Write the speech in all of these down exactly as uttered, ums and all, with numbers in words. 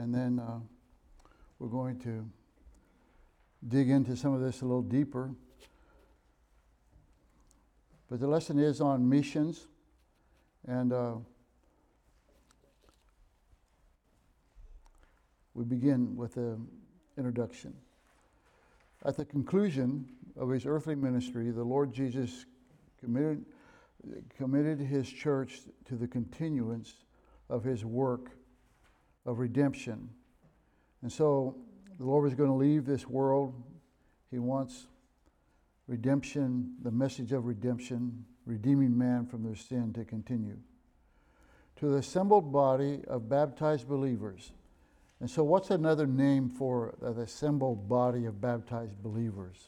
and then uh, we're going to dig into some of this a little deeper. But the lesson is on missions, and uh, we begin with an introduction. At the conclusion of his earthly ministry, the Lord Jesus committed, committed his church to the continuance of his work of redemption. And so the Lord was going to leave this world. He wants redemption, the message of redemption, redeeming man from their sin to continue. To the assembled body of baptized believers. And so what's another name for the assembled body of baptized believers?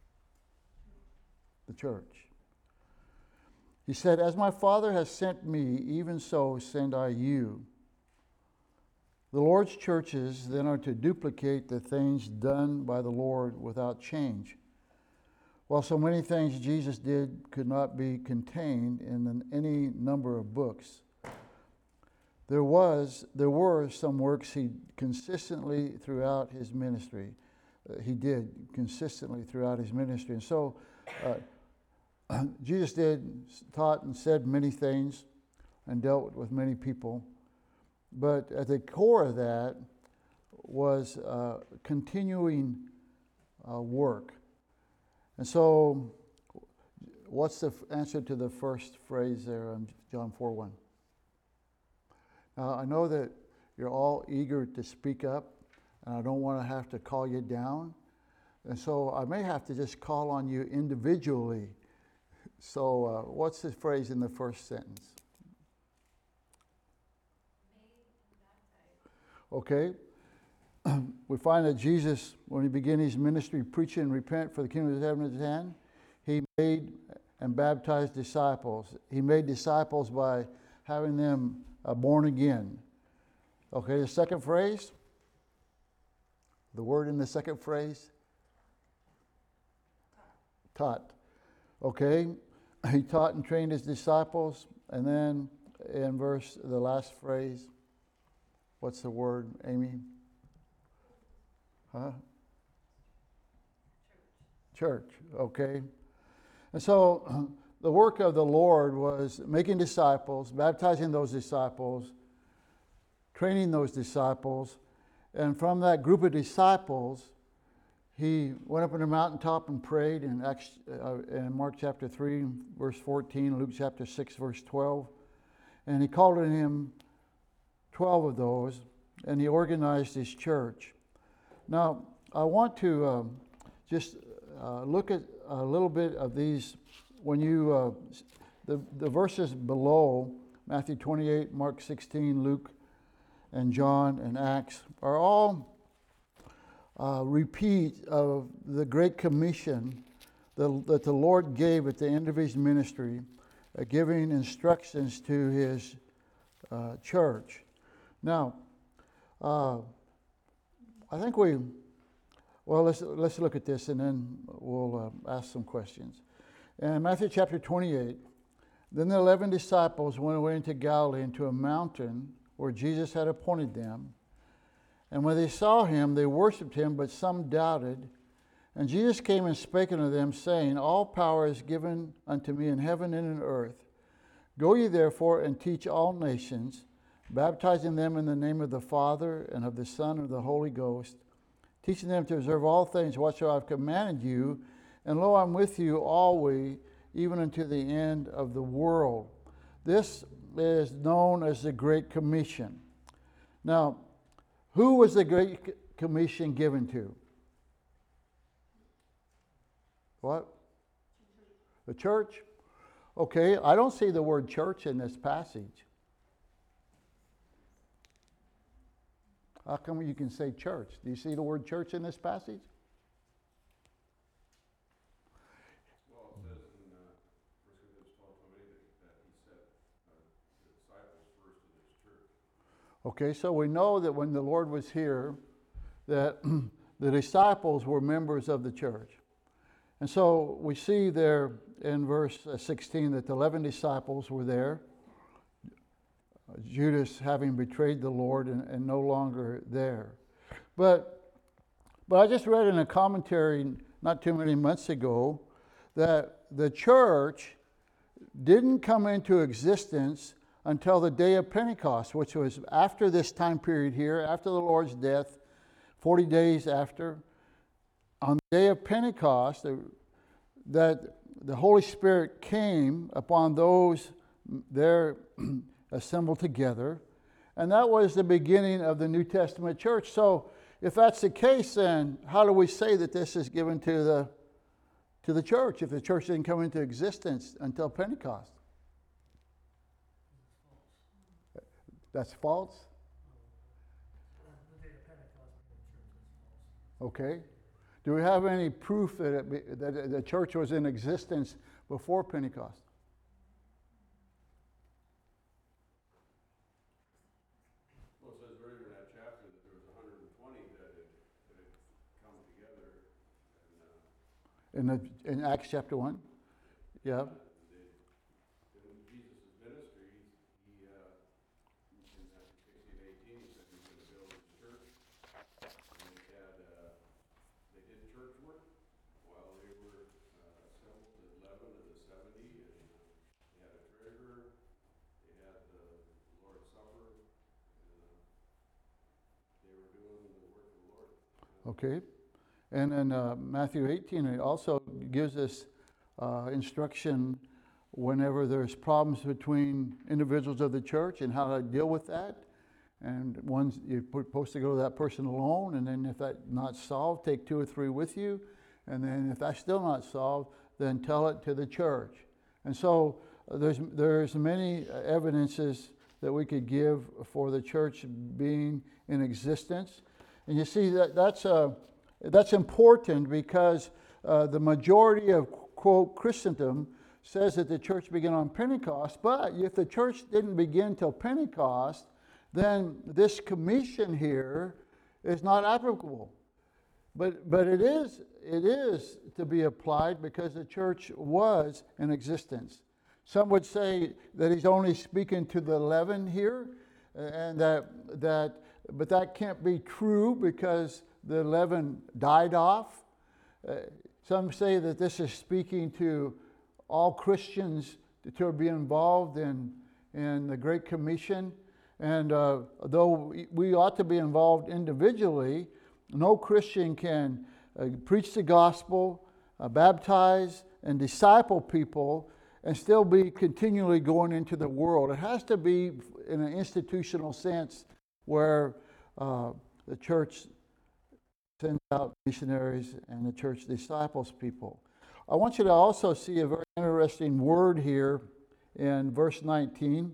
The church. He said, as my Father has sent me, even so send I you. The Lord's churches then are to duplicate the things done by the Lord without change. While so many things Jesus did could not be contained in any number of books, there was, there were some works he consistently throughout his ministry. Uh, he did consistently throughout his ministry. And so uh, Jesus did, taught and said many things and dealt with many people. But at the core of that was uh, continuing uh, work. And so, what's the f- answer to the first phrase there in John four one? Now, I know that you're all eager to speak up, and I don't want to have to call you down. And so, I may have to just call on you individually. So, uh, what's the phrase in the first sentence? Okay. We find that Jesus, when he began his ministry, preaching and repent for the kingdom of heaven is at hand, he made and baptized disciples. He made disciples by having them uh, born again. Okay, the second phrase, the word in the second phrase, taught. Okay, he taught and trained his disciples, and then in verse, the last phrase, what's the word, Amy? Huh? Church. Church, okay. And so the work of the Lord was making disciples, baptizing those disciples, training those disciples, and from that group of disciples, he went up on the mountaintop and prayed in, Acts, uh, in Mark chapter three, verse fourteen, Luke chapter six, verse twelve, and he called on him twelve of those, and he organized his church. Now, I want to um, just uh, look at a little bit of these. When you, uh, the, the verses below, Matthew twenty-eight, Mark sixteen, Luke and John and Acts, are all uh, repeat of the Great Commission that, that the Lord gave at the end of his ministry, uh, giving instructions to his uh, church. Now, uh, I think we, well, let's let's look at this and then we'll uh, ask some questions. In Matthew chapter twenty-eight, then the eleven disciples went away into Galilee into a mountain where Jesus had appointed them. And when they saw him, they worshipped him, but some doubted. And Jesus came and spake unto them, saying, all power is given unto me in heaven and in earth. Go ye therefore and teach all nations, baptizing them in the name of the Father, and of the Son, and of the Holy Ghost, teaching them to observe all things whatsoever I have commanded you. And lo, I'm with you always, even unto the end of the world. This is known as the Great Commission. Now, who was the Great Commission given to? What? The church? Okay, I don't see the word church in this passage. How come you can say church? Do you see the word church in this passage? Well, it says in uh, First Corinthians twelve twenty-eight that, that he set uh, the disciples first in his church. Okay, so we know that when the Lord was here, that the disciples were members of the church. And so we see there in verse sixteen that the eleven disciples were there. Judas having betrayed the Lord and, and no longer there. But, but I just read in a commentary not too many months ago that the church didn't come into existence until the day of Pentecost, which was after this time period here, after the Lord's death, forty days after. On the day of Pentecost, that the Holy Spirit came upon those there assembled together, and that was the beginning of the New Testament church. So if that's the case, then how do we say that this is given to the to the church if the church didn't come into existence until Pentecost? That's false? Okay. Do we have any proof that, it, that the church was in existence before Pentecost? Well, it says earlier in that chapter that there was one hundred twenty that had, that had come together. And, uh, In, the, in Acts chapter one? Yeah. they, in Jesus' ministry, he, uh, in Matthew sixteen, eighteen, he said he was going to build his church. And they had, uh, they did church work while they were uh, assembled at eleven of the seventy, and uh, they had a treasurer, they had the Lord's Supper, and uh, they were doing the work of the Lord. Okay. And in uh, Matthew eighteen, it also gives us uh, instruction whenever there's problems between individuals of the church and how to deal with that. And one's, you're supposed to go to that person alone, and then if that's not solved, take two or three with you. And then if that's still not solved, then tell it to the church. And so uh, there's, there's many evidences that we could give for the church being in existence. And you see that that's, uh, that's important because uh, the majority of, quote, Christendom says that the church began on Pentecost. But if the church didn't begin till Pentecost, then this commission here is not applicable. But but it is it is to be applied because the church was in existence. Some would say that he's only speaking to the eleven here, and that that but that can't be true because the eleven died off. Uh, some say that this is speaking to all Christians to, to be involved in in the Great Commission. And uh, though we ought to be involved individually, no Christian can uh, preach the gospel, uh, baptize, and disciple people and still be continually going into the world. It has to be in an institutional sense where uh, the church sends out missionaries and the church disciples people. I want you to also see a very interesting word here in verse nineteen.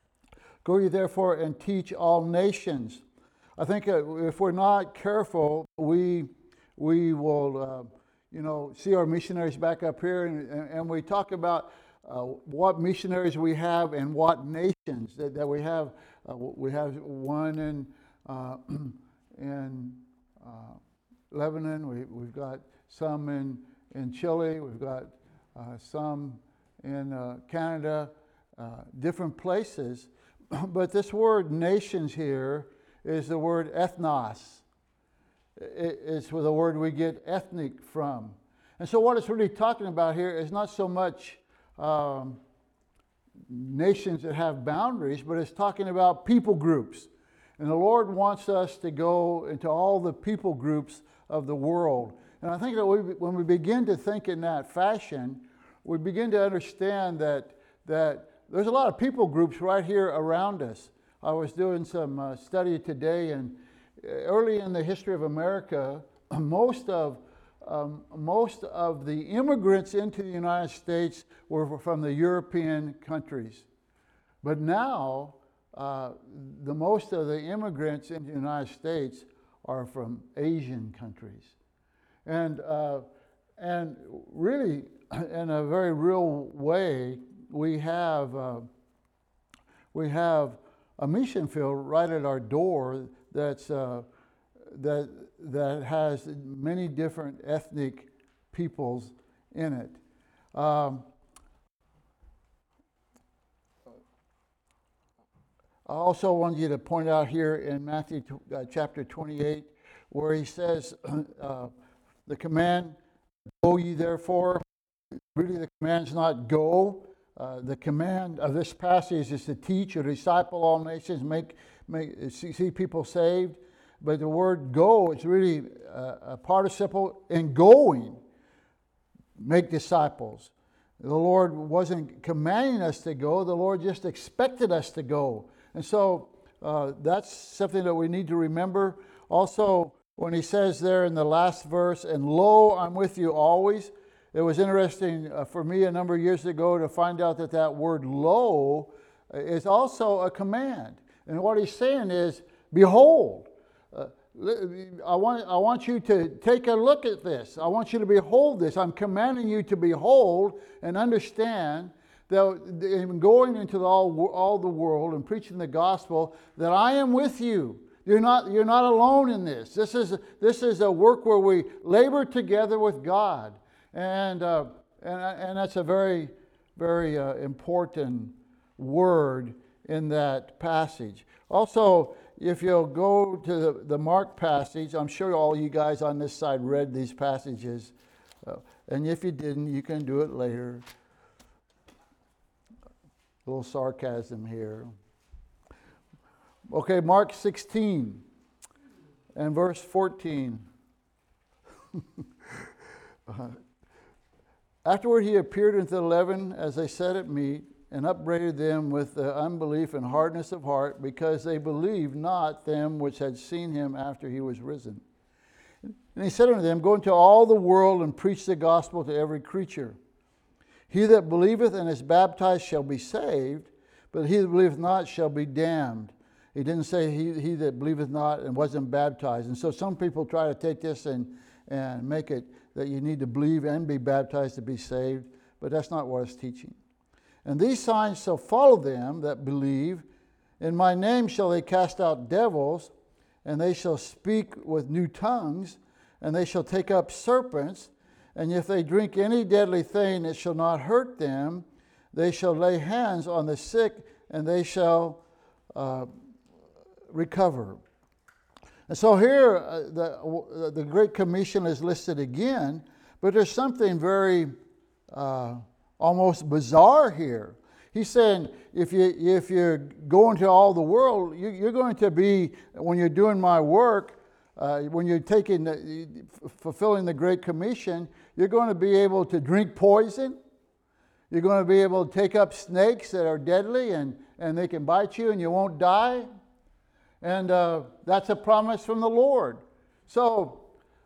Go ye therefore and teach all nations. I think if we're not careful, we we will, uh, you know, see our missionaries back up here, and, and we talk about uh, what missionaries we have and what nations that, that we have. Uh, we have one in uh, in uh, Lebanon. We we've got some in in Chile. We've got uh, some in uh, Canada. Uh, different places. But this word nations here is the word ethnos. It's the word we get ethnic from. And so what it's really talking about here is not so much um, nations that have boundaries, but it's talking about people groups. And the Lord wants us to go into all the people groups of the world. And I think that we, when we begin to think in that fashion, we begin to understand that that there's a lot of people groups right here around us. I was doing some uh, study today, and early in the history of America, most of um, most of the immigrants into the United States were from the European countries. But now, uh, the most of the immigrants in the United States are from Asian countries, and uh, and really, in a very real way, we have uh, we have a mission field right at our door that's uh, that that has many different ethnic peoples in it. Um, I also want you to point out here in Matthew uh, chapter twenty-eight, where he says, uh, the command, go ye therefore. Really, the command's not go. Uh, the command of this passage is to teach or disciple all nations, make, make see, see people saved. But the word go is really a, a participle in going. Make disciples. The Lord wasn't commanding us to go. The Lord just expected us to go. And so uh, that's something that we need to remember. Also, when he says there in the last verse, and lo, I'm with you always. It was interesting uh, for me a number of years ago to find out that that word lo is also a command. And what he's saying is, behold. Uh, I want, I want you to take a look at this. I want you to behold this. I'm commanding you to behold and understand that in going into the, all, all the world and preaching the gospel, that I am with you. You're not, you're not alone in this. This is, this is a work where we labor together with God. And, uh, and, and that's a very, very uh, important word in that passage. Also, if you'll go to the, the Mark passage, I'm sure all you guys on this side read these passages. Uh, and if you didn't, you can do it later. A little sarcasm here. Okay, Mark sixteen and verse fourteen. uh, Afterward he appeared unto the eleven as they sat at meat, and upbraided them with the unbelief and hardness of heart, because they believed not them which had seen him after he was risen. And he said unto them, go into all the world and preach the gospel to every creature. He that believeth and is baptized shall be saved, but he that believeth not shall be damned. He didn't say he, he that believeth not and wasn't baptized. And so some people try to take this and, and make it that you need to believe and be baptized to be saved, but that's not what it's teaching. And these signs shall follow them that believe. In my name shall they cast out devils, and they shall speak with new tongues, and they shall take up serpents, and if they drink any deadly thing, it shall not hurt them. They shall lay hands on the sick, and they shall uh, recover. And so here, uh, the, the Great Commission is listed again, but there's something very uh, almost bizarre here. He's saying, if you if you're going to all the world, you, you're going to be, when you're doing my work, uh, when you're taking the, fulfilling the Great Commission, you're going to be able to drink poison. You're going to be able to take up snakes that are deadly, and, and they can bite you and you won't die. And uh, that's a promise from the Lord. So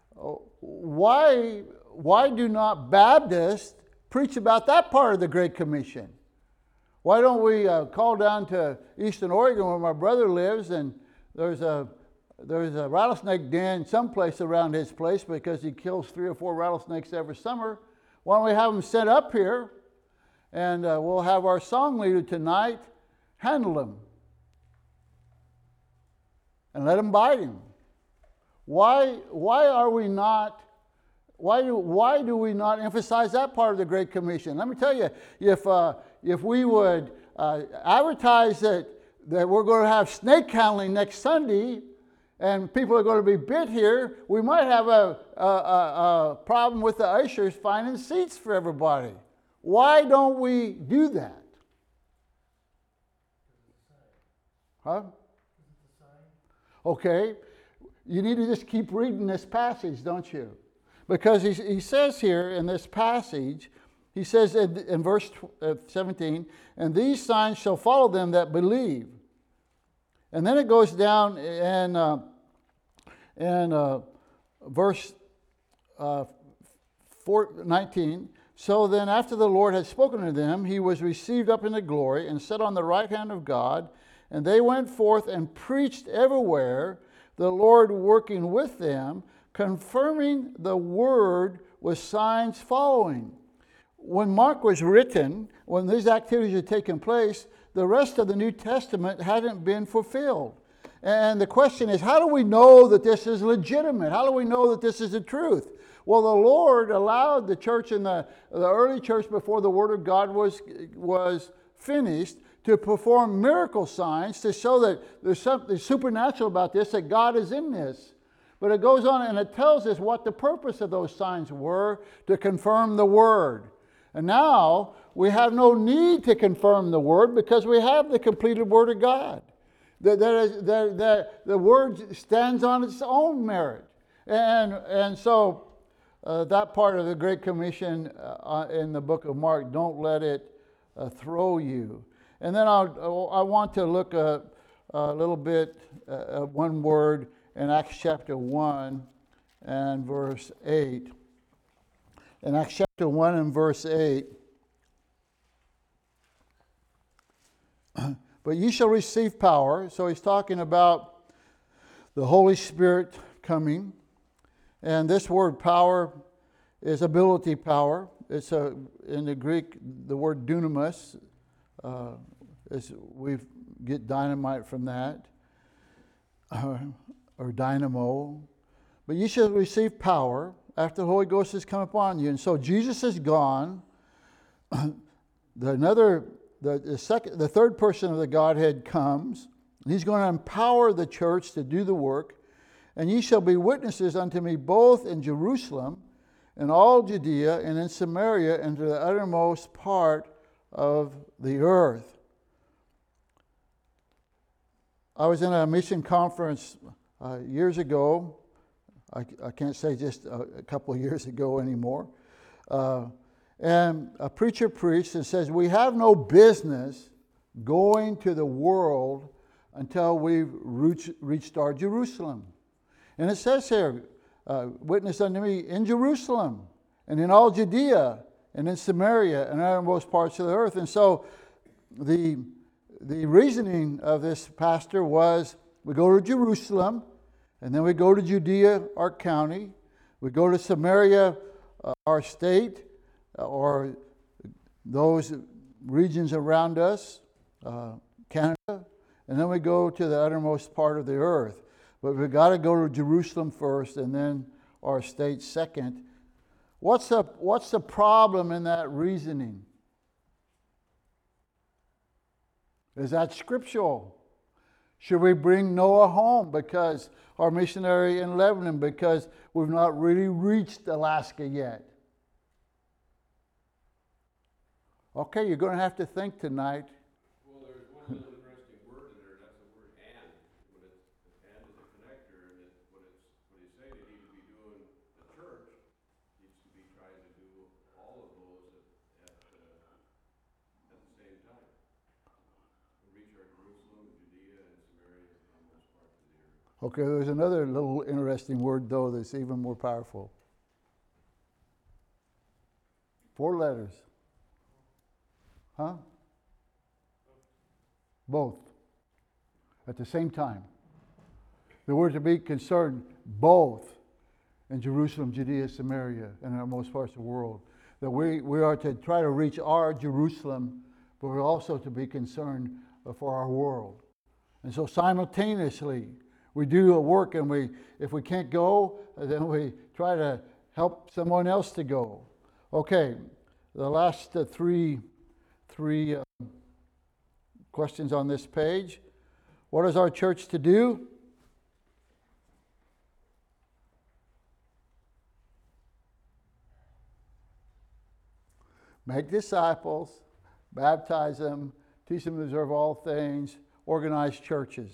why, why do not Baptists preach about that part of the Great Commission? Why don't we uh, call down to Eastern Oregon where my brother lives, and there's a there's a rattlesnake den someplace around his place because he kills three or four rattlesnakes every summer. Why don't we have them set up here, and uh, we'll have our song leader tonight handle them and let him bite him. Why why are we not? Why do, why do we not emphasize that part of the Great Commission? Let me tell you, if, uh, if we would uh, advertise that, that we're going to have snake handling next Sunday and people are going to be bit here, we might have a, a, a, a problem with the ushers finding seats for everybody. Why don't we do that? Huh? Okay. You need to just keep reading this passage, don't you? Because he, he says here in this passage, he says in, in verse seventeen, and these signs shall follow them that believe. And then it goes down in, uh, in uh, verse uh, four, nineteen. So then after the Lord had spoken to them, he was received up into glory and sat on the right hand of God. And they went forth and preached everywhere, the Lord working with them, confirming the word with signs following. When Mark was written, when these activities had taken place, the rest of the New Testament hadn't been fulfilled. And the question is, how do we know that this is legitimate? How do we know that this is the truth? Well, the Lord allowed the church in the, the early church before the Word of God was, was finished to perform miracle signs to show that there's something supernatural about this, that God is in this. But it goes on and it tells us what the purpose of those signs were, to confirm the Word. And now we have no need to confirm the Word because we have the completed Word of God. That, that, is, that, that the Word stands on its own merit. And, and so uh, that part of the Great Commission uh, in the book of Mark, don't let it uh, throw you. And then I'll, I want to look a, a little bit uh, at one word in Acts chapter one and verse eight. In Acts chapter one and verse eight, but ye shall receive power. So he's talking about the Holy Spirit coming. And this word power is ability power. It's a, in the Greek, the word dunamis. Uh, is, we get dynamite from that. Uh, or dynamo. But ye shall receive power after the Holy Ghost has come upon you. And so Jesus is gone. the another, the, the second, the third person of the Godhead comes. And he's going to empower the church to do the work. And ye shall be witnesses unto me both in Jerusalem, and all Judea, and in Samaria, and to the uttermost part of the earth. I was in a mission conference uh, years ago. I, I can't say just a, a couple of years ago anymore. Uh, and a preacher preached and says, we have no business going to the world until we've reached, reached our Jerusalem. And it says here, uh, witness unto me in Jerusalem, and in all Judea, and in Samaria, and uttermost parts of the earth. And so the, the reasoning of this pastor was, we go to Jerusalem, and then we go to Judea, our county. We go to Samaria, uh, our state, uh, or those regions around us, uh, Canada. And then we go to the uttermost part of the earth. But we've got to go to Jerusalem first, and then our state second. What's the, what's the problem in that reasoning? Is that scriptural? Should we bring Noah home because our missionary in Lebanon, because we've not really reached Alaska yet? Okay, you're going to have to think tonight. Well, there's one little interesting word in there. That's the word and. When it's, and is a connector, and it, what it's what he's saying, they need to be doing. The church needs to be trying to do all of those at at, uh, at the same time. We reach our Jerusalem, Judea, and Samaria, and most parts of the earth. Okay, there's another little interesting word, though, that's even more powerful. Four letters. Huh? Both. At the same time. The word to be concerned both in Jerusalem, Judea, Samaria, and in most parts of the world. That we, we are to try to reach our Jerusalem, but we're also to be concerned for our world. And so simultaneously, we do a work, and we, if we can't go, then we try to help someone else to go. Okay, the last uh, three, three uh, questions on this page. What is our church to do? Make disciples, baptize them, teach them to observe all things, organize churches.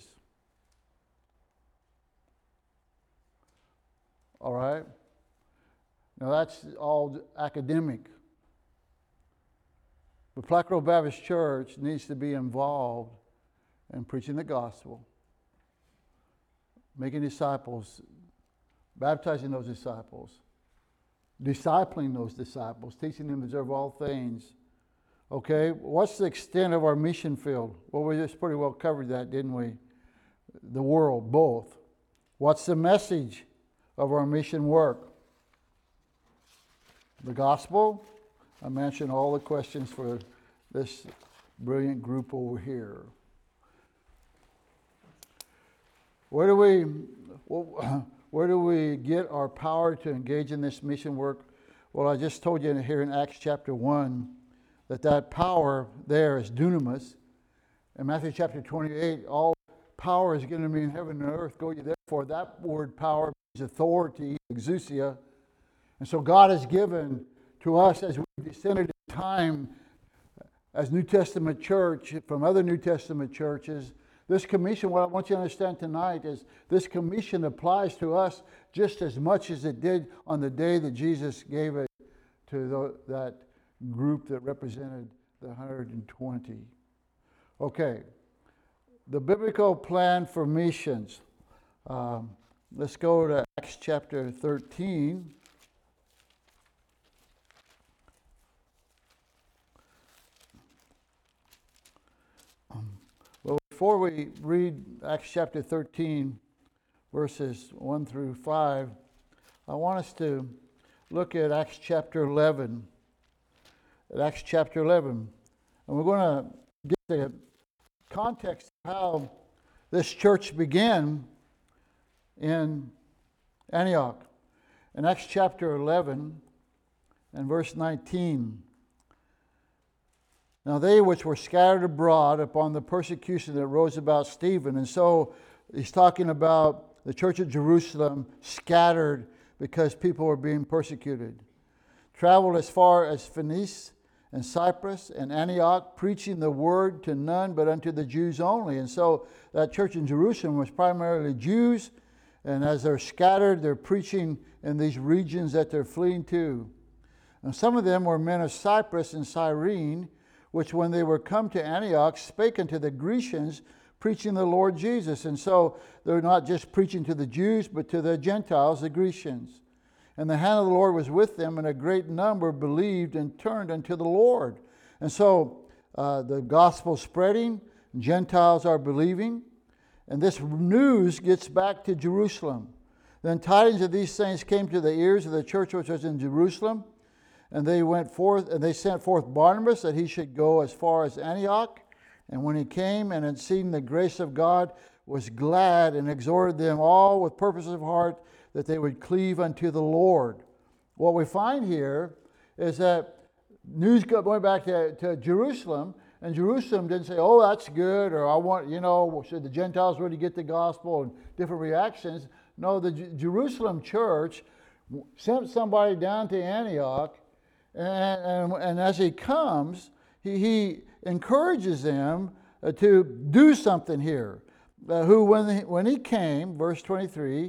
All right? Now that's all academic. But Black Grove Baptist Church needs to be involved in preaching the gospel, making disciples, baptizing those disciples, discipling those disciples, teaching them to observe all things. Okay, what's the extent of our mission field? Well, we just pretty well covered that, didn't we? The world, both. What's the message of our mission work? The gospel. I mentioned all the questions for this brilliant group over here. Where do we, where do we get our power to engage in this mission work? Well, I just told you here in Acts chapter one that that power there is dunamis, In Matthew chapter twenty-eight, all power is given to me in heaven and earth. Go ye therefore. That word power means authority, exousia. And so God has given to us as we descended in time as New Testament church from other New Testament churches. This commission, what I want you to understand tonight is this commission applies to us just as much as it did on the day that Jesus gave it to the, that group that represented the one hundred twenty. Okay, the biblical plan for missions. Um, let's go to Acts chapter thirteen. Well, before we read Acts chapter thirteen, verses one through five, I want us to look at Acts chapter eleven. At Acts chapter eleven. And we're going to get the context of how this church began in Antioch. In Acts chapter eleven and verse nineteen. Now they which were scattered abroad upon the persecution that rose about Stephen. And so he's talking about the church of Jerusalem scattered because people were being persecuted. Traveled as far as Phoenice and Cyprus and Antioch, preaching the word to none but unto the Jews only. And so that church in Jerusalem was primarily Jews. And as they're scattered, they're preaching in these regions that they're fleeing to. And some of them were men of Cyprus and Cyrene, which when they were come to Antioch, spake unto the Grecians, preaching the Lord Jesus. And so they're not just preaching to the Jews, but to the Gentiles, the Grecians. And the hand of the Lord was with them, and a great number believed and turned unto the Lord. And so uh, the gospel spreading, Gentiles are believing, and this news gets back to Jerusalem. Then tidings of these things came to the ears of the church which was in Jerusalem. And they went forth, and they sent forth Barnabas that he should go as far as Antioch. And when he came and had seen the grace of God, was glad and exhorted them all with purpose of heart that they would cleave unto the Lord. What we find here is that news going back to, to Jerusalem, and Jerusalem didn't say, oh, that's good, or I want, you know, should the Gentiles really get the gospel, and different reactions. No, the J- Jerusalem church sent somebody down to Antioch. And, and, and as he comes, he, he encourages them uh, to do something here. Uh, who, when he, when he came, verse twenty-three,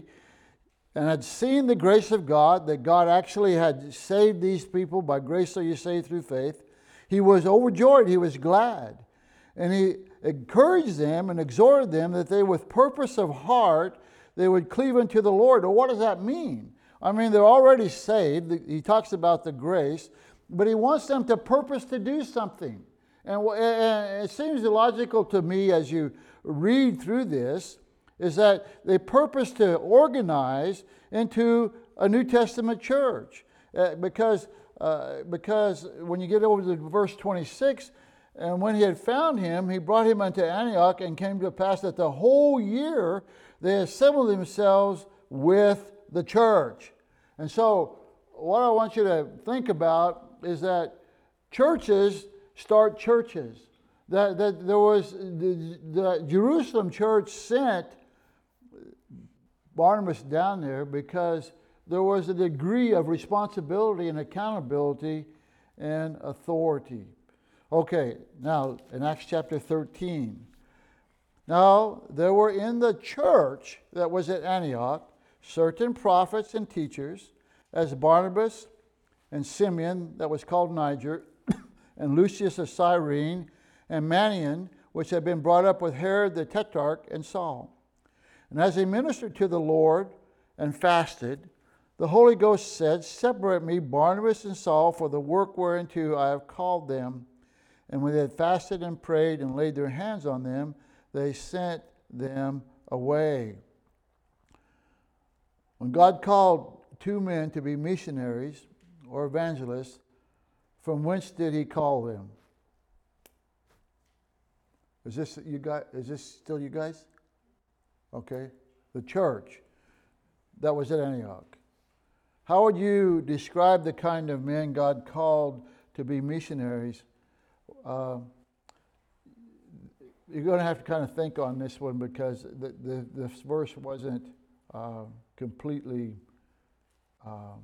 and had seen the grace of God, that God actually had saved these people, by grace are you saved through faith, he was overjoyed, he was glad. And he encouraged them and exhorted them that they with purpose of heart, they would cleave unto the Lord. Well, what does that mean? I mean, they're already saved. He talks about the grace, but he wants them to purpose to do something. And it seems illogical to me as you read through this, is that they purpose to organize into a New Testament church. Uh, because, uh, because when you get over to verse twenty-six, and when he had found him, he brought him unto Antioch, and came to pass that the whole year they assembled themselves with the church. And so what I want you to think about is that churches start churches. That, that there was the, the Jerusalem church sent Barnabas down there because there was a degree of responsibility and accountability and authority. Okay, now in Acts chapter thirteen. Now there were in the church that was at Antioch certain prophets and teachers, as Barnabas and Simeon, that was called Niger, and Lucius of Cyrene, and Manaen, which had been brought up with Herod the Tetrarch, and Saul. And as they ministered to the Lord and fasted, the Holy Ghost said, separate me, Barnabas and Saul, for the work whereunto I have called them. And when they had fasted and prayed and laid their hands on them, they sent them away. When God called two men to be missionaries or evangelists, from whence did he call them? Is this you guys? Is this still you guys? Okay. The church that was at Antioch. How would you describe the kind of men God called to be missionaries? Uh, you're going to have to kind of think on this one because the, the, this verse wasn't uh, completely, um,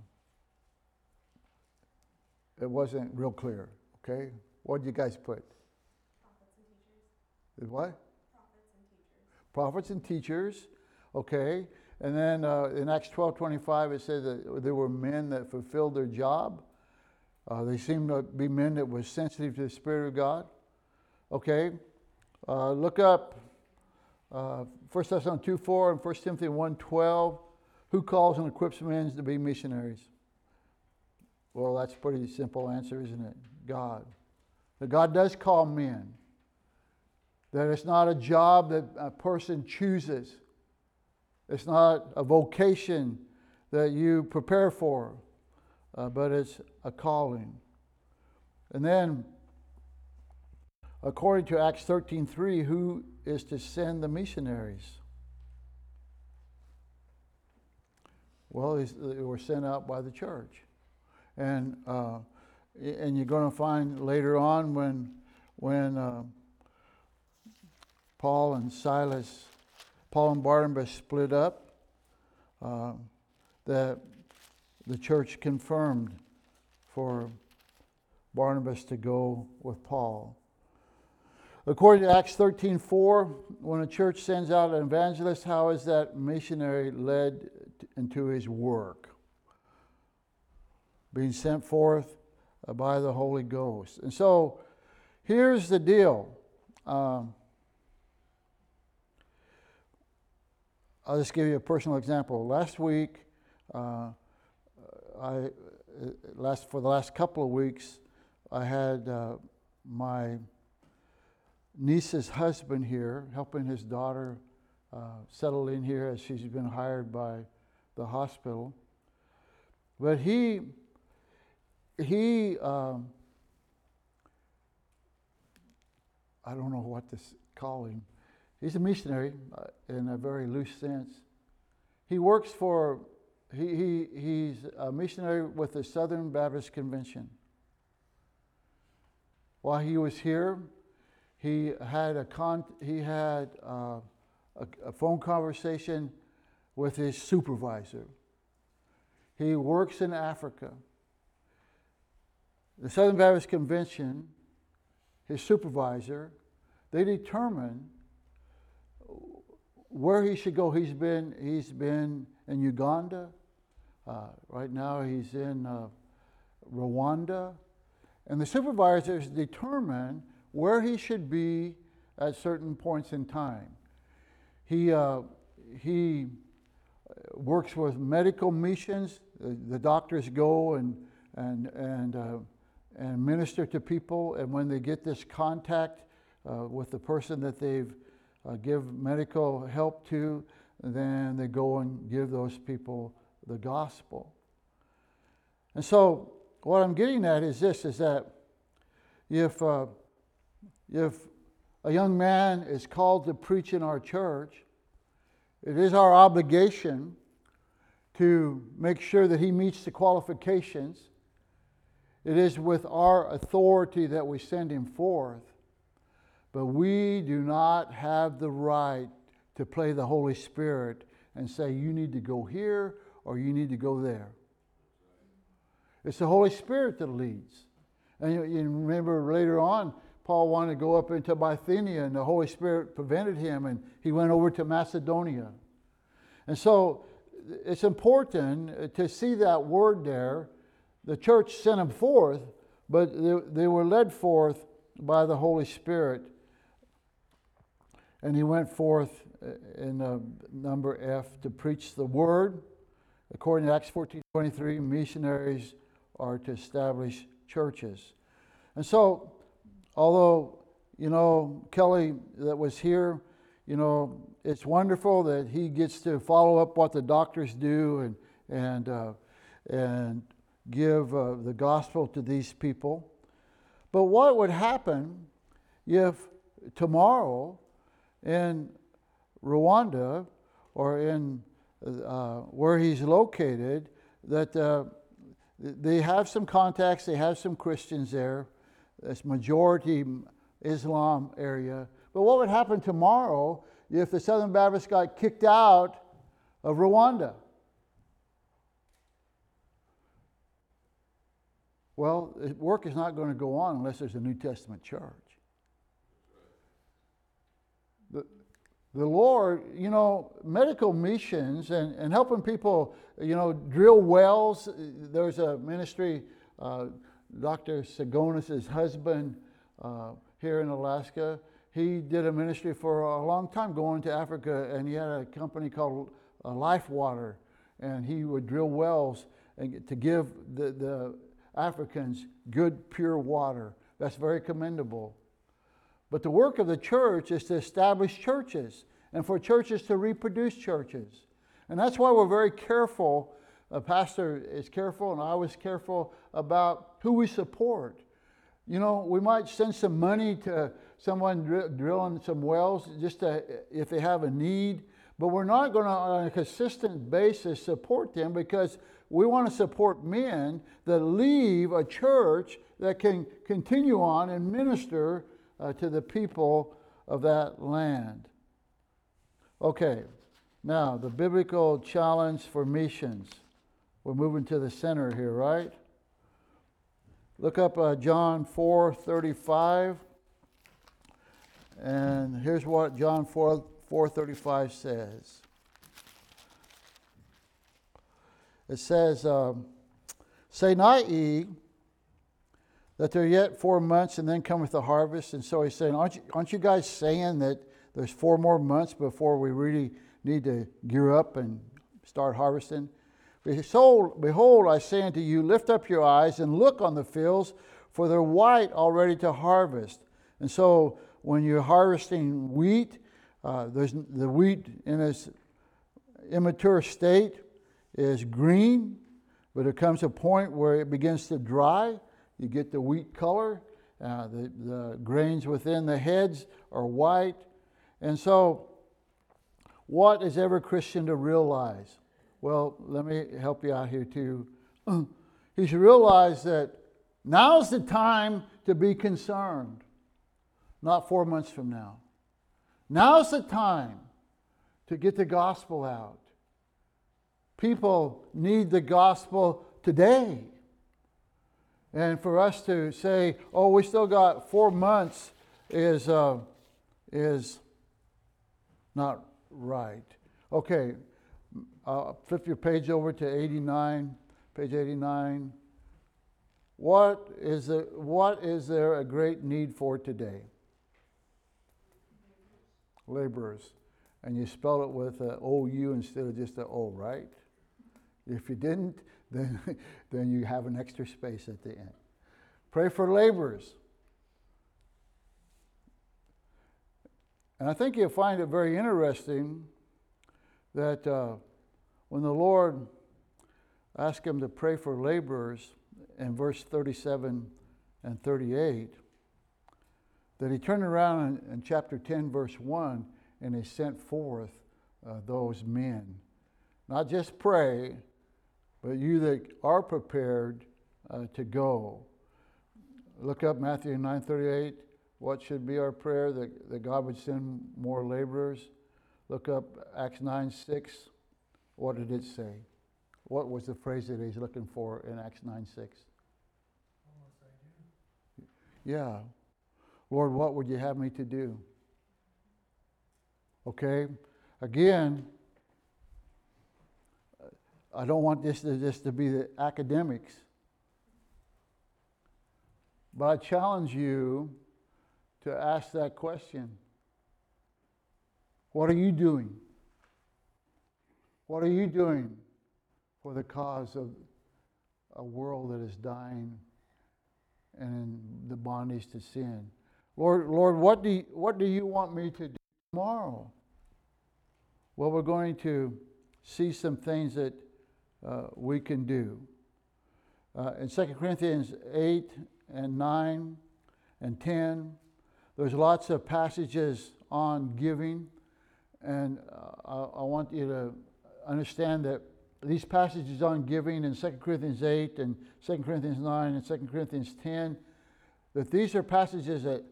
it wasn't real clear, okay? What did you guys put? Prophets and teachers. The what? Prophets and teachers. Prophets and teachers, okay. And then uh, in Acts twelve twenty-five, it says that there were men that fulfilled their job. Uh, they seemed to be men that were sensitive to the Spirit of God. Okay. Uh, look up uh, First Thessalonians two four and First Timothy one twelve. Who calls and equips men to be missionaries? Well, that's a pretty simple answer, isn't it? God. That God does call men. That it's not a job that a person chooses. It's not a vocation that you prepare for, uh, but it's a calling. And then, according to Acts thirteen three, who is to send the missionaries? Well, they were sent out by the church. And uh, and you're going to find later on when, when uh, Paul and Silas, Paul and Barnabas split up, uh, that the church confirmed for Barnabas to go with Paul. According to Acts thirteen four, when a church sends out an evangelist, how is that missionary led into his work? Being sent forth by the Holy Ghost. And so, here's the deal. Um, I'll just give you a personal example. Last week, uh, I last for the last couple of weeks, I had uh, my niece's husband here, helping his daughter uh, settle in here as she's been hired by the hospital. But he, he, um, I don't know what to call him. He's a missionary uh, in a very loose sense. He works for, he, he he's a missionary with the Southern Baptist Convention. While he was here, he had a con, he had uh, a, a phone conversation with his supervisor. He works in Africa. The Southern Baptist Convention, his supervisor, they determine where he should go. He's been he's been in Uganda. Uh, right now he's in uh, Rwanda. And the supervisors determine where he should be at certain points in time. He, uh, he works with medical missions. The, the doctors go and, and, and, uh, and minister to people. And when they get this contact uh, with the person that they've uh, give medical help to, then they go and give those people the gospel. And so what I'm getting at is this, is that if, uh, if a young man is called to preach in our church, it is our obligation to make sure that he meets the qualifications. It is with our authority that we send him forth. But we do not have the right to play the Holy Spirit and say, you need to go here or you need to go there. It's the Holy Spirit that leads. And you, you remember later on, Paul wanted to go up into Bithynia and the Holy Spirit prevented him and he went over to Macedonia. And so it's important to see that word there. The church sent him forth, but they, they were led forth by the Holy Spirit. And he went forth in uh, number F to preach the word. According to Acts fourteen twenty-three, missionaries are to establish churches. And so, although, you know, Kelly that was here, you know, it's wonderful that he gets to follow up what the doctors do and, and, uh, and give uh, the gospel to these people. But what would happen if tomorrow in Rwanda or in uh, where he's located, that uh, they have some contacts, they have some Christians there, it's majority Islam area, But what would happen tomorrow if the Southern Baptists got kicked out of Rwanda? Well, the work is not going to go on unless there's a New Testament church. The, the Lord, you know, medical missions and, and helping people, you know, drill wells. There's a ministry, uh, Doctor Sagonis' husband uh, here in Alaska. He did a ministry for a long time going to Africa, and he had a company called uh, Life Water, and he would drill wells and to give the, the Africans good, pure water. That's very commendable. But the work of the church is to establish churches and for churches to reproduce churches. And that's why we're very careful. A pastor is careful, and I was careful about who we support. You know, we might send some money to someone dr- drilling some wells just to, if they have a need, but we're not going to, on a consistent basis, support them because we want to support men that leave a church that can continue on and minister uh, to the people of that land. Okay, now the biblical challenge for missions. We're moving to the center here, right? Look up uh, John four thirty-five. And here's what John four thirty-five says. It says, um, say not ye that there are yet four months and then cometh the harvest. And so he's saying, aren't you, aren't you guys saying that there's four more months before we really need to gear up and start harvesting? Behold, behold, I say unto you, lift up your eyes and look on the fields, for they're white already to harvest. And so when you're harvesting wheat, uh, there's the wheat in its immature state is green, but it comes a point where it begins to dry. You get the wheat color. Uh, the, the grains within the heads are white. And so, what is every Christian to realize? Well, let me help you out here too. He should realize that now's the time to be concerned, not four months from now. Now's the time to get the gospel out. People need the gospel today. And for us to say, oh, we still got four months is, uh, is not right. Okay, uh, flip your page over to eighty-nine, page eighty-nine. What is, the, what is there a great need for today? Laborers. And you spell it with an O U instead of just an O, right? If you didn't, then, then you have an extra space at the end. Pray for laborers. And I think you'll find it very interesting that uh, when the Lord asked him to pray for laborers in verse thirty-seven and thirty-eight, that he turned around in, in chapter ten, verse one, and he sent forth uh, those men. Not just pray, but you that are prepared uh, to go. Look up Matthew nine thirty-eight. What should be our prayer? That, that God would send more laborers. Look up Acts nine six. What did it say? What was the phrase that he's looking for in Acts nine six? Yeah. Lord, what would you have me to do? Okay. Again, I don't want this to just to be the academics. But I challenge you to ask that question. What are you doing? What are you doing for the cause of a world that is dying and in the bondage to sin? Lord, Lord, what do you, what do you want me to do tomorrow? Well, we're going to see some things that uh, we can do. Uh, in Second Corinthians eight and nine and ten, there's lots of passages on giving, and uh, I, I want you to understand that these passages on giving in Second Corinthians eight and Second Corinthians nine and Second Corinthians ten, that these are passages that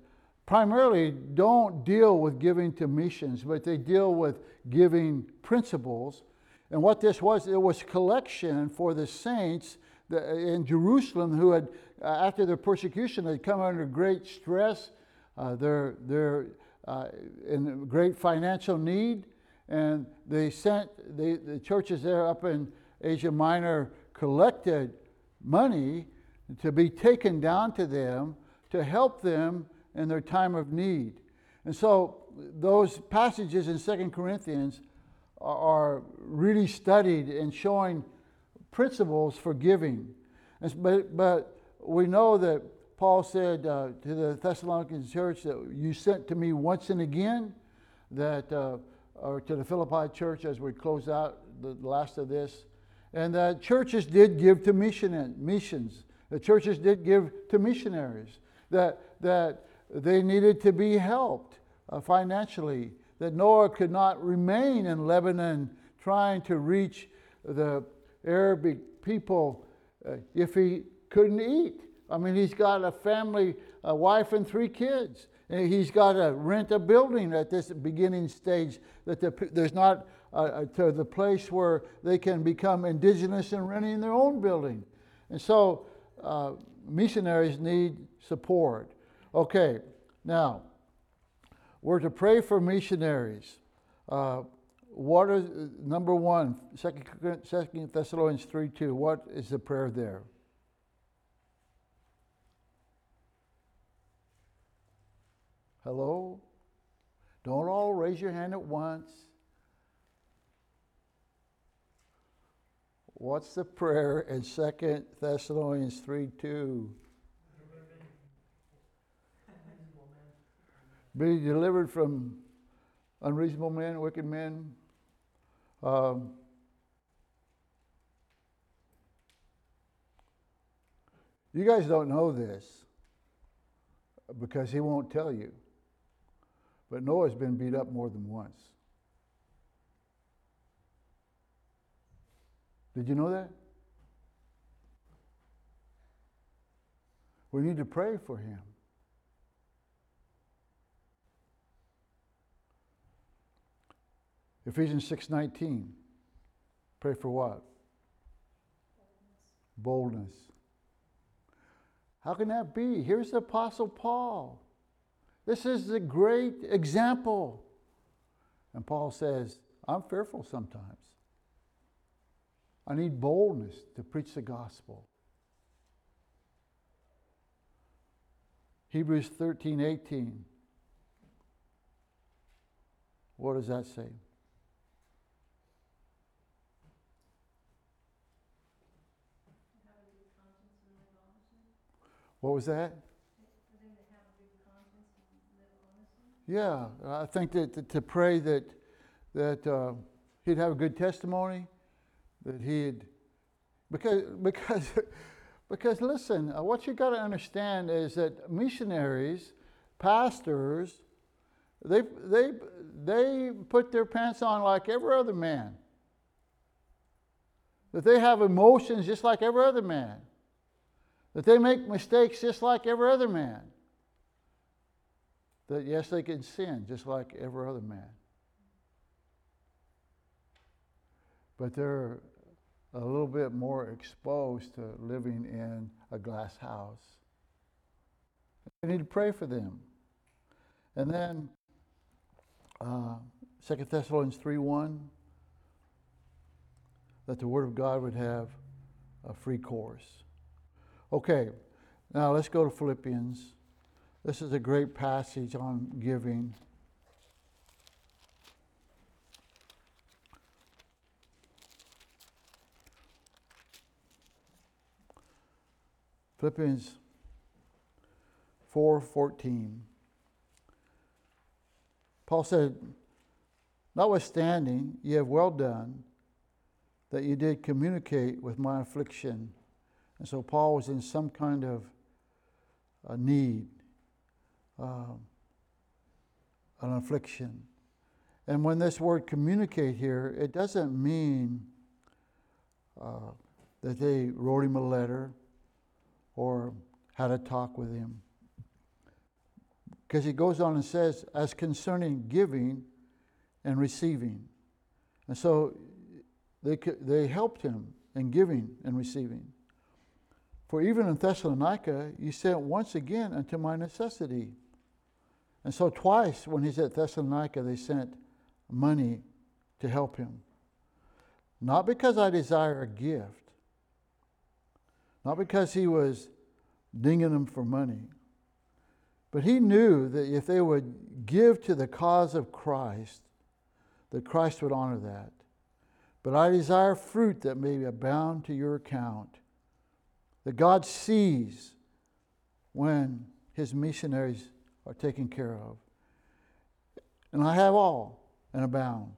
primarily don't deal with giving to missions, but they deal with giving principles. And what this was, it was collection for the saints in Jerusalem who had, uh, after their persecution, had come under great stress. Uh, they're they're uh, in great financial need, and they sent the, the churches there up in Asia Minor collected money to be taken down to them to help them in their time of need. And so those passages in Second Corinthians are, are really studied and showing principles for giving. And, but, but we know that Paul said uh, to the Thessalonican church that you sent to me once and again, that uh, or to the Philippi church as we close out the last of this, and that churches did give to mission, missions. The churches did give to missionaries, that, that they needed to be helped uh, financially, that Noah could not remain in Lebanon trying to reach the Arabic people uh, if he couldn't eat. I mean, he's got a family, a wife and three kids. And he's got to rent a building at this beginning stage, that the, there's not uh, to the place where they can become indigenous and renting their own building. And so uh, missionaries need support. Okay, now, we're to pray for missionaries. Uh, what is, number one, Second Thessalonians three two, what is the prayer there? Hello? Don't all raise your hand at once. What's the prayer in Second Thessalonians three two? Be delivered from unreasonable men, wicked men. Um, you guys don't know this because he won't tell you. But Noah's been beat up more than once. Did you know that? We need to pray for him. Ephesians six nineteen. Pray for what? Boldness. Boldness. How can that be? Here's the Apostle Paul. This is the great example. And Paul says, I'm fearful sometimes. I need boldness to preach the gospel. Hebrews thirteen eighteen. What does that say? What was that? Yeah, I think that to, to pray that that uh, he'd have a good testimony, that he'd because because because listen, uh, what you got to understand is that missionaries, pastors, they they they put their pants on like every other man. That they have emotions just like every other man. That they make mistakes just like every other man. That yes, they can sin just like every other man. But they're a little bit more exposed to living in a glass house. We need to pray for them. And then uh, Second Thessalonians three one, that the Word of God would have a free course. Okay, now let's go to Philippians. This is a great passage on giving. Philippians four fourteen. Paul said, notwithstanding, ye have well done, that ye did communicate with my affliction. And so Paul was in some kind of a need, uh, an affliction. And when this word communicate here, it doesn't mean uh, that they wrote him a letter or had a talk with him. Because he goes on and says, as concerning giving and receiving. And so they, they helped him in giving and receiving. For even in Thessalonica, you sent once again unto my necessity. And so twice when he's at Thessalonica, they sent money to help him. Not because I desire a gift. Not because he was dinging them for money. But he knew that if they would give to the cause of Christ, that Christ would honor that. But I desire fruit that may abound to your account. That God sees when his missionaries are taken care of. And I have all and abound.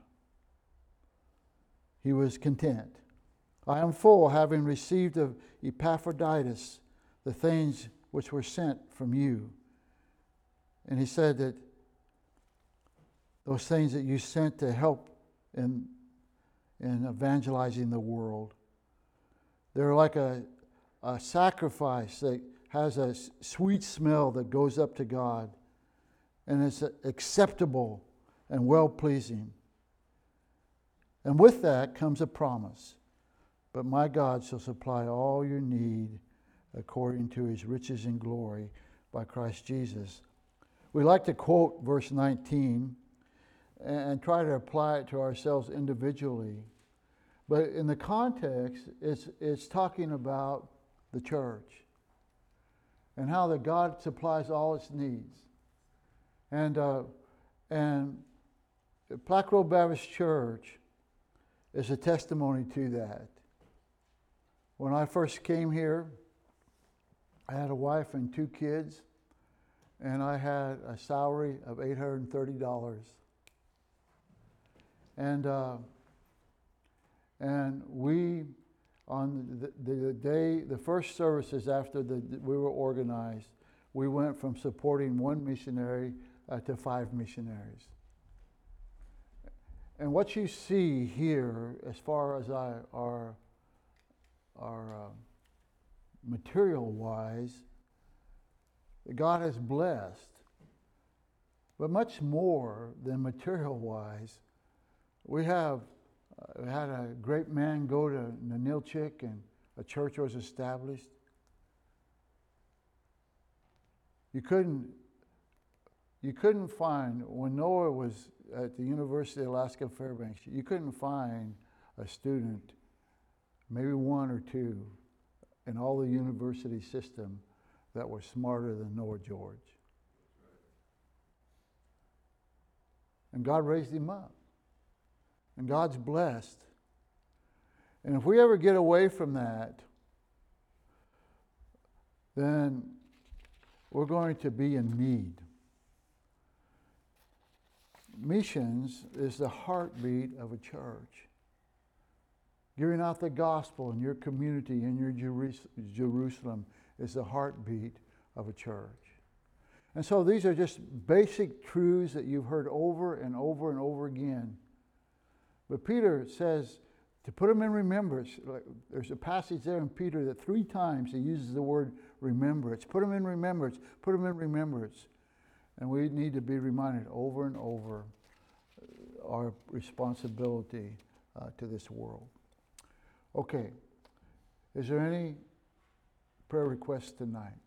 He was content. I am full, having received of Epaphroditus the things which were sent from you. And he said that those things that you sent to help in, in evangelizing the world, they're like a, a sacrifice that has a sweet smell that goes up to God. And it's acceptable and well-pleasing. And with that comes a promise. But my God shall supply all your need according to his riches and glory by Christ Jesus. We like to quote verse nineteen and try to apply it to ourselves individually. But in the context, it's, it's talking about the church and how that God supplies all its needs. And, uh, and Black Road Baptist Church is a testimony to that. When I first came here, I had a wife and two kids, and I had a salary of eight hundred thirty dollars. And uh, and we, on the, the, the day, the first services after the, we were organized, we went from supporting one missionary uh, to five missionaries. And what you see here, as far as I, our, our uh, material-wise, God has blessed. But much more than material-wise, we have uh, had a great man go to Nanilchik and a church was established. You couldn't, you couldn't find, when Noah was at the University of Alaska Fairbanks, you couldn't find a student, maybe one or two, in all the university system that was smarter than Noah George. And God raised him up. And God's blessed. And if we ever get away from that, then we're going to be in need. Missions is the heartbeat of a church. Giving out the gospel in your community, in your Jerusalem, is the heartbeat of a church. And so these are just basic truths that you've heard over and over and over again. But Peter says to put them in remembrance. There's a passage there in Peter that three times he uses the word remembrance. Put them in remembrance. Put them in remembrance. And we need to be reminded over and over our responsibility uh, to this world. Okay. Is there any prayer requests tonight?